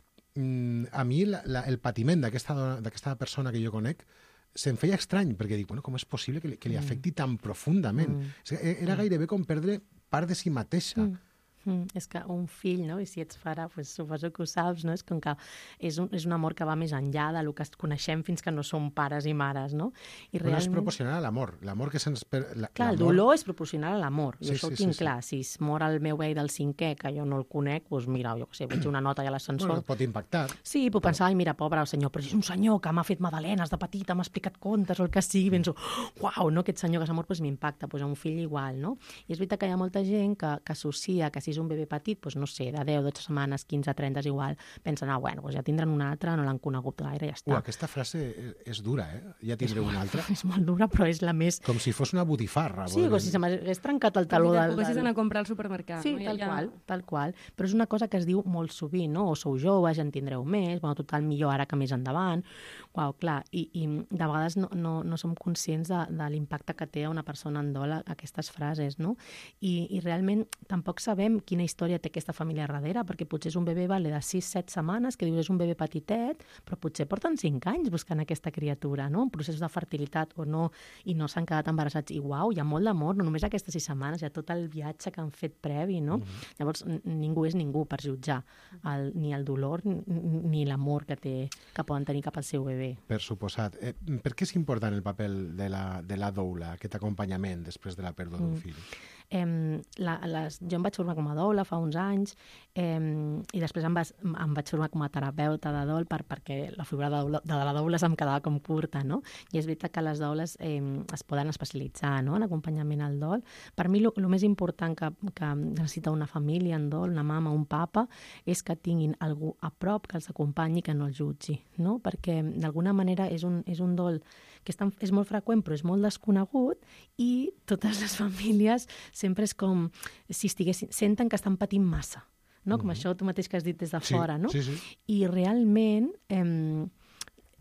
a mi el patiment d'aquesta persona que jo conec se'm feia estrany, perquè dic, com és possible que li afecti tan profundament? Era gairebé com perdre part de si mateixa. És que un fill, no? I si ets pare, suposo que ho saps, no? És com que és un amor que va més enllà del que coneixem fins que no som pares i mares, no? I realment... és proporcional a l'amor. L'amor que se'ns... Clar, el dolor és proporcional a l'amor. Jo això ho tinc clar. Si es mor el meu veí del 5è, que jo no el conec, doncs mira, jo què sé, veig una nota ja a l'ascensor. Bueno, pot impactar. Sí, puc pensar, mira, pobre el senyor, però és un senyor que m'ha fet magdalenes de petita, m'ha explicat contes o el que sigui, penso, uau, no? Aquest senyor que s'ha mort m'impacta, a un fill igual, no? I és veritat que hi ha molta gent que associa que si és un bebè petit, doncs no sé, de 10, 12 setmanes, 15, 30 és igual, pensen, bueno, ja tindran una altra, no l'han conegut gaire, ja està. Aquesta frase és dura, Ja tindré una altra. És molt dura, però és la més... Com si fos una botifarra. Sí, com si se m'hagués trencat el taló del... Com si anar a comprar al supermercat. Sí, tal qual. Però és una cosa que es diu molt sovint, no? O sou joves, ja en tindreu més, total, millor ara que més endavant. Uau, clar, i de vegades no som conscients de l'impacte que té a una persona en dol aquestes frases, no? I realment tampoc sabem quina història té aquesta família darrere, perquè potser és un bebè de 6-7 setmanes, que dius és un bebè petitet, però potser porten 5 anys buscant aquesta criatura, no? En processos de fertilitat o no, i no s'han quedat embarassats. I uau, hi ha molt d'amor, no només aquestes 6 setmanes, hi ha tot el viatge que han fet previ, no? Llavors, ningú és ningú per jutjar ni el dolor ni l'amor que poden tenir cap al seu bebè. Per suposat. Per què és important el paper de la doula, aquest acompanyament després de la pèrdua d'un fill? Jo em vaig formar com a doula fa uns anys i després em vaig formar com a terapeuta de dol perquè la figura de la doula se'm quedava com curta, no? I és veritat que les doules es poden especialitzar, no?, en acompanyament al dol. Per mi el més important que necessita una família en dol, una mama, un papa, és que tinguin algú a prop que els acompanyi, que no els jutgi, no? Perquè d'alguna manera és un dol que és molt freqüent però és molt desconegut, i totes les famílies sempre és com si senten que estan patint massa, no? Com això tu mateix que has dit des de fora, no? Sí. I realment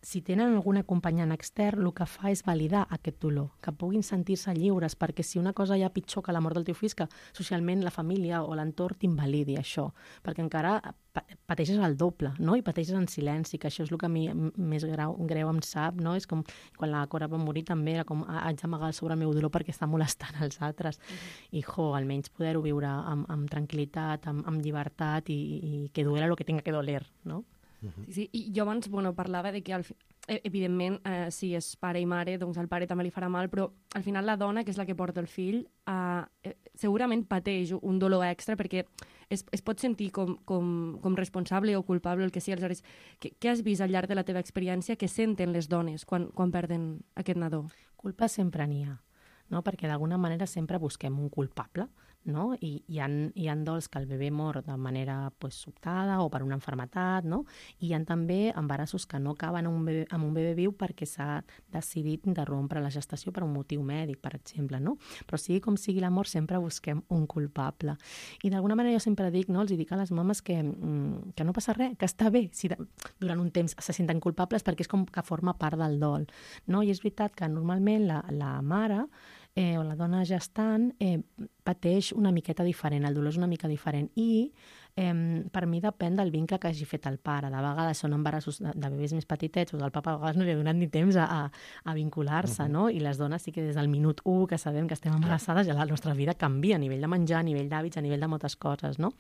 si tenen algun acompanyant extern, el que fa és validar aquest dolor, que puguin sentir-se lliures, perquè si una cosa hi ha pitjor que la mort del teu fill, que socialment la família o l'entorn t'invalidi això, perquè encara pateixes el doble, no? I pateixes en silenci, que això és el que a mi més greu em sap, no? És com quan la Cora va morir també, era com haig d'amagar sobre el meu dolor perquè està molestant els altres. I almenys poder-ho viure amb tranquil·litat, amb llibertat i que duela el que tinga que doler, no? Sí, i jo abans parlava de que evidentment si és pare i mare, doncs al pare també li farà mal, però al final la dona, que és la que porta el fill, segurament pateix un dolor extra perquè es pot sentir com responsable o culpable, el que sigui. Aleshores, què has vist al llarg de la teva experiència que senten les dones quan perden aquest nadó? Culpa sempre n'hi ha, no? Perquè d'alguna manera sempre busquem un culpable, no? I hi ha dols que el bebè mor de manera sobtada o per una malaltia, no? I hi ha també embarassos que no acaben amb un bebè viu perquè s'ha decidit interrompre la gestació per un motiu mèdic, per exemple, no? Però sigui com sigui la mort, sempre busquem un culpable. I d'alguna manera jo sempre dic, no? Els dic a les mames que no passa res, que està bé si durant un temps se senten culpables perquè és com que forma part del dol, no? I és veritat que normalment la mare o la dona gestant pateix una miqueta diferent, el dolor és una mica diferent i per mi depèn del vincle que hagi fet el pare. De vegades són embarassos de bebès més petitets o el papa a vegades no li ha donat ni temps a vincular-se, no? I les dones sí que des del minut 1 que sabem que estem embarassades ja la nostra vida canvia a nivell de menjar, a nivell d'hàbits, a nivell de moltes coses, no?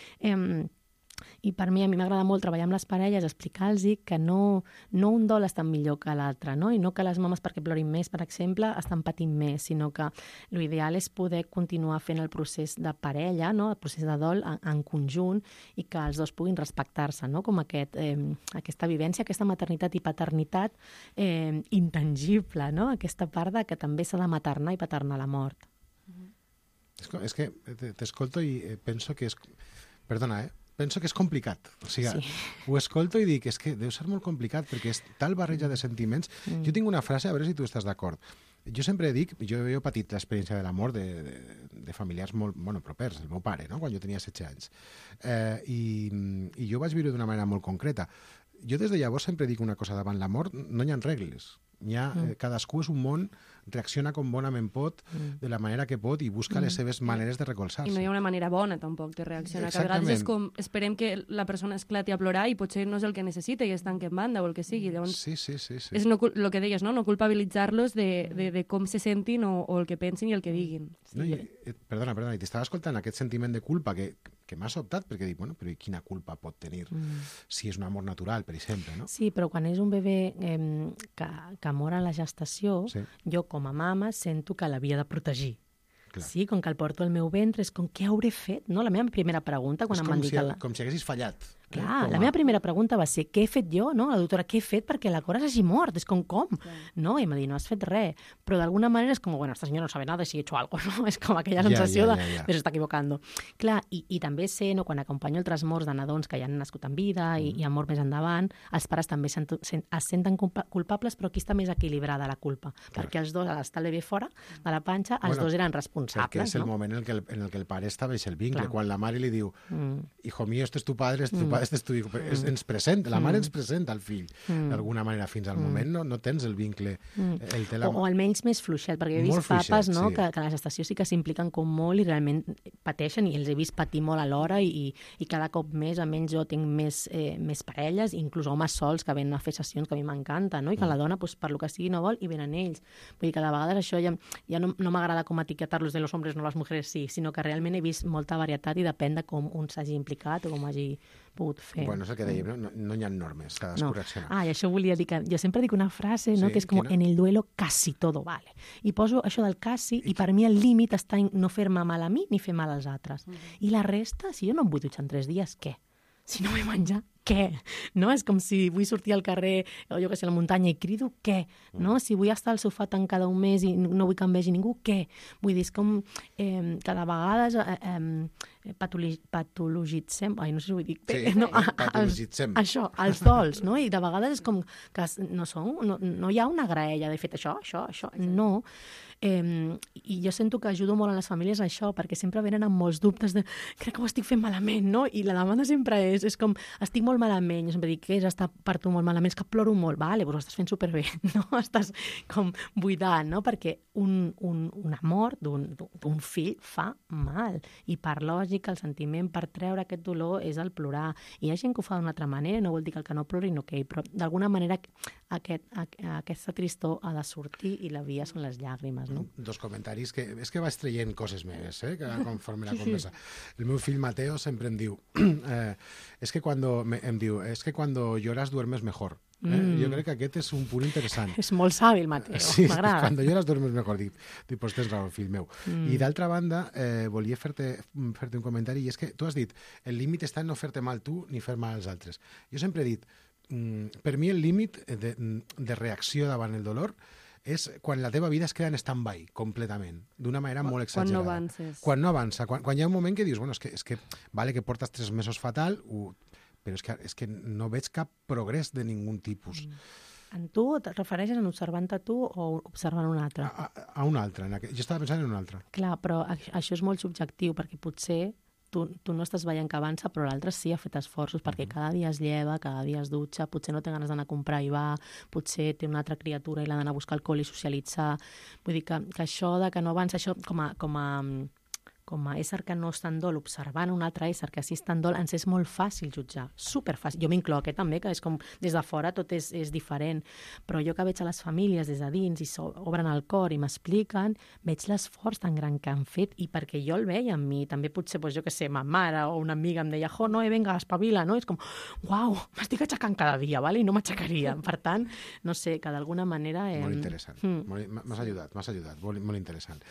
I a mi m'agrada molt treballar amb les parelles, explicar-los que no un dol està millor que l'altre, no? I no que les mames perquè plorin més, per exemple, estan patint més, sinó que l'ideal és poder continuar fent el procés de parella, no? El procés de dol en conjunt i que els dos puguin respectar-se, no? Com aquesta vivència, aquesta maternitat i paternitat intangible, no? Aquesta part que també s'ha de maternar i paternar la mort. És que t'escolto i penso que és... Perdona, penso que és complicat. O sigui, ho escolto i dic, és que deu ser molt complicat perquè és tal barreja de sentiments. Jo tinc una frase, a veure si tu estàs d'acord. Jo sempre dic, jo he patit l'experiència de la mort de familiars molt propers, el meu pare, no? Quan jo tenia 16 anys. I jo vaig viure d'una manera molt concreta. Jo des de llavors sempre dic una cosa, davant la mort no hi ha regles. Cadascú és un món, reacciona com bonament pot, de la manera que pot i busca les seves maneres de recolzar-se. I no hi ha una manera bona tampoc de reaccionar, que a vegades és com esperem que la persona esclati a plorar i potser no és el que necessita i es tanca en banda o el que sigui. Llavors, sí. És el que deies, no culpabilitzar-los de com se sentin o el que pensin i el que diguin. Perdona, i t'estava escoltant aquest sentiment de culpa que m'ha sobtat, perquè dic, bueno, però quina culpa pot tenir si és un amor natural, per exemple, no? Sí, però quan és un bebè que mor a la gestació, jo com a mama sento que l'havia de protegir. Sí, com que el porto al meu ventre, és com què hauré fet, no? La meva primera pregunta quan em van dir que... Com si haguessis fallat. Clar, la meva primera pregunta va ser què he fet jo, no? La doctora, què he fet perquè la Cora s'hagi mort? És com, no? I em va dir, no has fet res. Però d'alguna manera és com, bueno, esta senyora no sabe nada si he hecho algo, no? És com aquella sensació de s'està equivocando. Clar, i també sé, no, quan acompanyo altres morts de nadons que ja han nascut en vida i han mort més endavant, els pares també es senten culpables, però aquí està més equilibrada la culpa. Perquè els dos, a l'estar el bebè fora de la panxa, els dos eren responsables. Perquè és el moment en el el pare estableix el vincle. Quan la mare li diu, hijo mío, este es tu padre, este es tu hijo. Ens presenta, la mare ens presenta el fill, d'alguna manera. Fins al moment no tens el vincle. O almenys més fluixet, perquè he vist papes que a la gestació sí que s'impliquen com molt i realment pateixen, i els he vist patir molt alhora i cada cop més, almenys jo tinc més parelles, inclús homes sols que venen a fer sessions que a mi m'encanta, no? I que la dona, per lo que sigui, no vol, i venen ells. Vull dir que de vegades això ja no m'agrada com etiquetar-los de los hombres, no les mujeres sí, sinó que realment he vist molta varietat i depèn de com un s'hagi implicat o com hagi pogut fer. Bueno, és el que dèiem, no hi ha normes, cadascú reacciona. I això volia dir que jo sempre dic una frase, no? Que és com, en el duelo casi todo vale. I poso això del casi, i per mi el límit està en no fer-me mal a mi ni fer mal als altres. I la resta, si jo no em vull dutxar en 3 dies, què? Si no vull menjar, què? No? És com si vull sortir al carrer, o jo que sé, a la muntanya i crido, què? No? Si vull estar al sofà tancada un mes i no vull que em vegi ningú, què? Vull dir, és com que de vegades patologitzem, no sé si ho dic bé, Sí, patologitzem. Això, els dols, no? I de vegades és com que no hi ha una graella de fet això, no. I jo sento que ajudo molt a les famílies a això, perquè sempre venen amb molts dubtes de crec que ho estic fent malament, no? I la demanda sempre és com, estic molt malament. Jo sempre dic, què és estar per tu molt malament? És que ploro molt. Vale, doncs ho estàs fent superbé, no? Estàs com buidant, no? Perquè una mort d'un fill fa mal. I per lògica, el sentiment per treure aquest dolor és el plorar. I hi ha gent que ho fa d'una altra manera, no vol dir que el que no plori no quei, però d'alguna manera aquesta tristor ha de sortir i la via són les llàgrimes, no? Dos comentaris, que és que vaig traient coses meves, conforme la conversa. El meu fill Mateo sempre em diu es que cuando lloras duermes mejor. Jo crec que aquest és un punt interessant. És molt savi el Mateo, sí, m'agrada. Cuando lloras duermes mejor, dic, pues tens raó, fill meu. I d'altra banda, volia fer-te un comentari, i és que tu has dit, el límit està en no fer-te mal tu ni fer mal als altres. Jo sempre he dit, per mi el límit de reacció davant el dolor és quan la teva vida es queda en stand-by completament, d'una manera molt exagerada. Quan no avances. Quan no avança, quan hi ha un moment que dius, bueno, és que vale que portes 3 mesos fatal, però és que no veig cap progrés de ningun tipus. En tu et refereixes en observant-te tu o observant un altre? A un altre. Jo estava pensant en un altre. Clar, però això és molt subjectiu, perquè potser tu no estàs veient que avança, però l'altre sí ha fet esforços, perquè cada dia es lleva, cada dia es dutxa, potser no té ganes d'anar a comprar i va, potser té una altra criatura i l'ha d'anar a buscar alcohol i socialitzar. Vull dir que això de que no avança, això com a ésser que no està en dol, observant un altre ésser que sí està en dol, ens és molt fàcil jutjar, superfàcil. Jo m'incloc també, que és com des de fora tot és diferent, però jo que veig a les famílies des de dins i obren el cor i m'expliquen, veig l'esforç tan gran que han fet i perquè jo el veia en mi, també potser, jo què sé, ma mare o una amiga em deia, no, vinga, espavila, no? És com, uau, m'estic aixecant cada dia, vale? I no m'aixecaria. Per tant, no sé, que d'alguna manera... Molt interessant. M'has ajudat, molt interessant.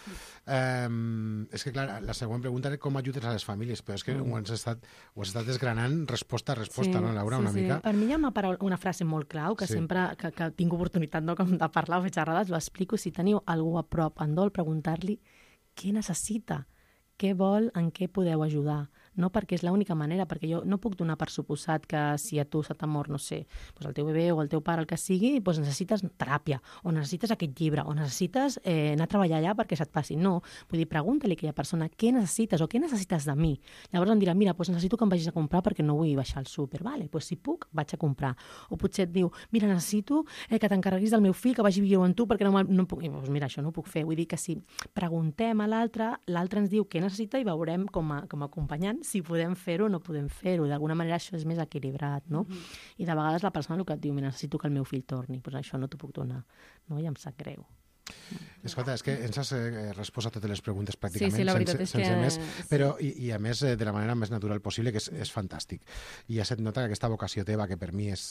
És que, clar, la següent pregunta és com ajudes a les famílies, però és que ho has estat desgranant resposta a resposta, no, Laura, una mica? Per mi hi ha una frase molt clau que sempre que tinc oportunitat de parlar o fer xerrades, ho explico. Si teniu algú a prop en dol, preguntar-li què necessita, què vol, en què podeu ajudar. No perquè és l'única manera, perquè jo no puc donar per suposat que si a tu se t'ha mort, no sé, el teu bebè o el teu pare, el que sigui, necessites teràpia, o necessites aquest llibre, o necessites anar a treballar allà perquè se't passi. No, vull dir, pregunta-li a aquella persona què necessites o què necessites de mi. Llavors em dirà, mira, necessito que em vagis a comprar perquè no vull baixar al súper. Vale, si puc, vaig a comprar. O potser et diu, mira, necessito que t'encarreguis del meu fill, que vagi a viure amb tu perquè no puc. I, mira, això no ho puc fer. Vull dir que si preguntem a l'altre ens diu què necessita i veurem com a acompanyant si podem fer-ho o no podem fer-ho. D'alguna manera això és més equilibrat, no? I de vegades la persona el que et diu, mira, necessito que el meu fill torni, això no t'ho puc donar, no? I em sap greu. Escolta, és que ens has respost a totes les preguntes pràcticament, sí, la veritat és que... més, però, i a més de la manera més natural possible, que és fantàstic. I ja se't nota que aquesta vocació teva, que per mi és,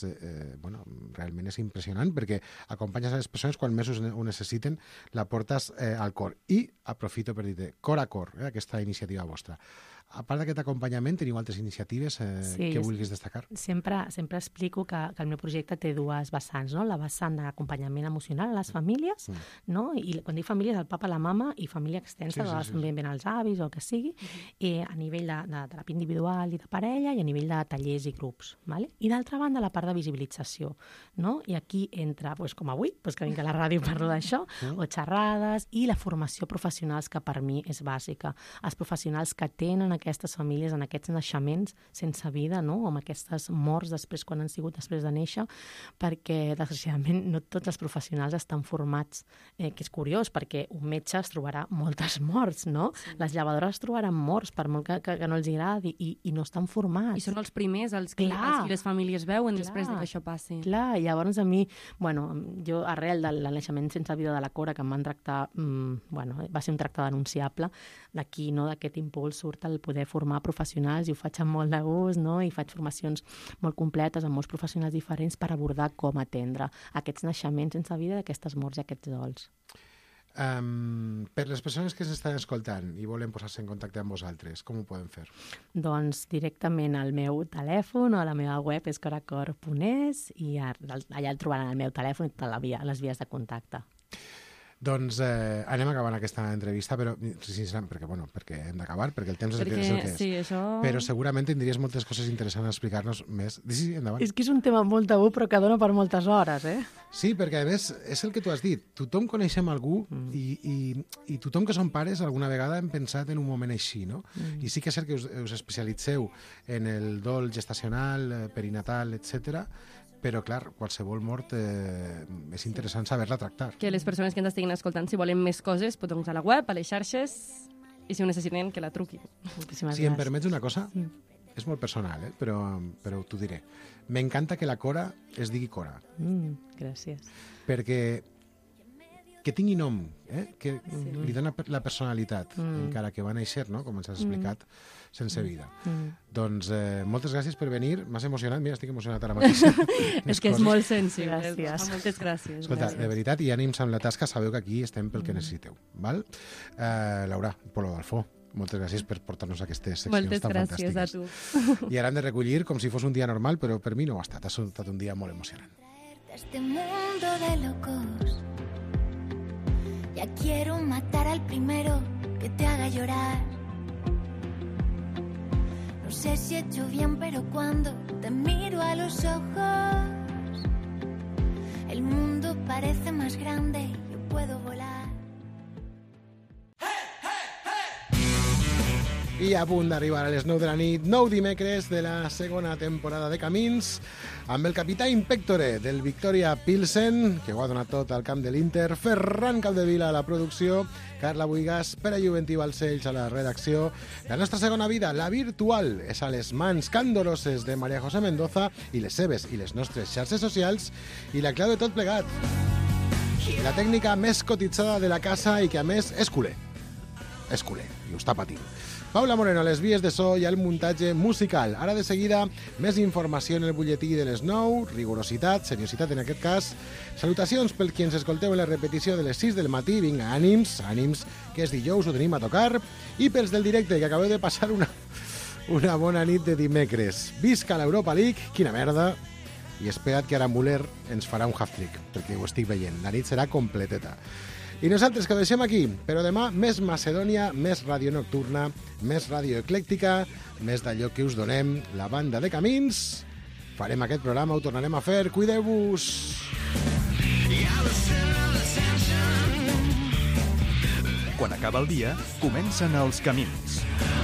realment és impressionant, perquè acompanyes a les persones quan més ho necessiten, la portes al cor. I aprofito per dir-te, cor a cor, aquesta iniciativa vostra. A part d'aquest acompanyament, teniu altres iniciatives que vulguis destacar? Sempre explico que el meu projecte té dues vessants, no? La vessant d'acompanyament emocional a les famílies, no? I quan dic famílies, el papa, la mama i família extensa, també ben els avis o el que sigui, a nivell de teràpia individual i de parella i a nivell de tallers i grups. Vale? I d'altra banda, la part de visibilització. No? I aquí entra, com avui, que vinc a la ràdio i parlo d'això, o xerrades, i la formació professionals, que per mi és bàsica. Els professionals que tenen aquestes famílies, en aquests naixements sense vida, no? Amb aquestes morts després, quan han sigut després de néixer, perquè, desgraciadament, no tots els professionals estan formats, que és curiós, perquè un metge es trobarà moltes morts, no? Sí. Les llevadores es trobaran morts, per molt que no els agradi, i no estan formats. I són els primers els que les famílies veuen després que això passi. Clar, llavors a mi, jo arrel del naixement sense vida de la Cora, que em van tractar, va ser un tracte denunciable, d'aquí, no?, d'aquest impuls surt el poder formar professionals, i ho faig amb molt de gust, no?, i faig formacions molt completes amb molts professionals diferents per abordar com atendre aquests naixements sense vida, aquestes morts i aquests dols. Per les persones que s'estan escoltant i volen posar-se en contacte amb vosaltres, com ho poden fer? Doncs directament al meu telèfon o a la meva web és coracor.es, i allà el trobaran el meu telèfon i totes les vies de contacte. Doncs anem acabant aquesta entrevista, però sincerament, perquè hem d'acabar, perquè el temps és el que és. Sí, això... Però segurament tindries moltes coses interessants a explicar-nos més. Sí, endavant. És que és un tema molt tabú, però que dona per moltes hores, Sí, perquè a més és el que tu has dit. Tothom coneixem algú i tothom que som pares alguna vegada hem pensat en un moment així, no? I sí que és cert que us especialitzeu en el dol gestacional, perinatal, etc. Però, clar, qualsevol mort és interessant saber-la tractar. Que les persones que ens estiguin escoltant, si volen més coses, doncs a la web, a les xarxes, i si ho necessiten, que la truquin. Si em permets una cosa, és molt personal, però t'ho diré. M'encanta que la Cora es digui Cora. Gràcies. Perquè que tingui nom, que li dona la personalitat, encara que va néixer, no?, com ens has explicat, sense vida. Doncs moltes gràcies per venir. M'has emocionat. Mira, estic emocionat ara mateix. És que és molt sensible. Gràcies. Moltes gràcies. Escolta, de veritat, i ànims amb la tasca. Sabeu que aquí estem pel que necessiteu. Val? Laura, Polo d'Alfó, moltes gràcies per portar-nos aquestes seccions tan fantàstiques. Moltes gràcies a tu. I ara hem de recollir com si fos un dia normal, però per mi no ho ha estat. Ha estat un dia molt emocionant. Este mundo de locos. Ya quiero matar al primero que te haga llorar. No sé si he hecho bien, pero cuando te miro a los ojos, el mundo parece más grande y yo puedo volar. I a punt d'arribar a les 9 de la nit, 9 dimecres de la segona temporada de Camins, amb el capità Impectore del Victoria Pilsen, que ho ha donat tot al camp de l'Inter, Ferran Capdevila a la producció, Carla Buigas, Pere Juventí Balcells a la redacció. La nostra segona vida, la virtual, és a les mans candoroses de María José Mendoza i les seves i les nostres xarxes socials, i la clau de tot plegat, la tècnica més cotitzada de la casa i que a més és culer. És culer, i ho està patint. Paula Moreno a les vies de so i al muntatge musical. Ara de seguida, més informació en el butlletí de les 9, rigorositat, seriositat en aquest cas. Salutacions pel qui ens escolteu en la repetició de les 6 del matí. Vinga, ànims, que és dijous, ho tenim a tocar. I pels del directe, que acabeu de passar una bona nit de dimecres. Visca l'Europa League, quina merda. I espera't que ara Müller ens farà un hat-trick, perquè ho estic veient. La nit serà completeta. I nosaltres que ho deixem aquí, però demà més Macedònia, més ràdio nocturna, més ràdio eclèctica, més d'allò que us donem, la banda de Camins. Farem aquest programa, ho tornarem a fer. Cuideu-vos! Quan acaba el dia, comencen els camins.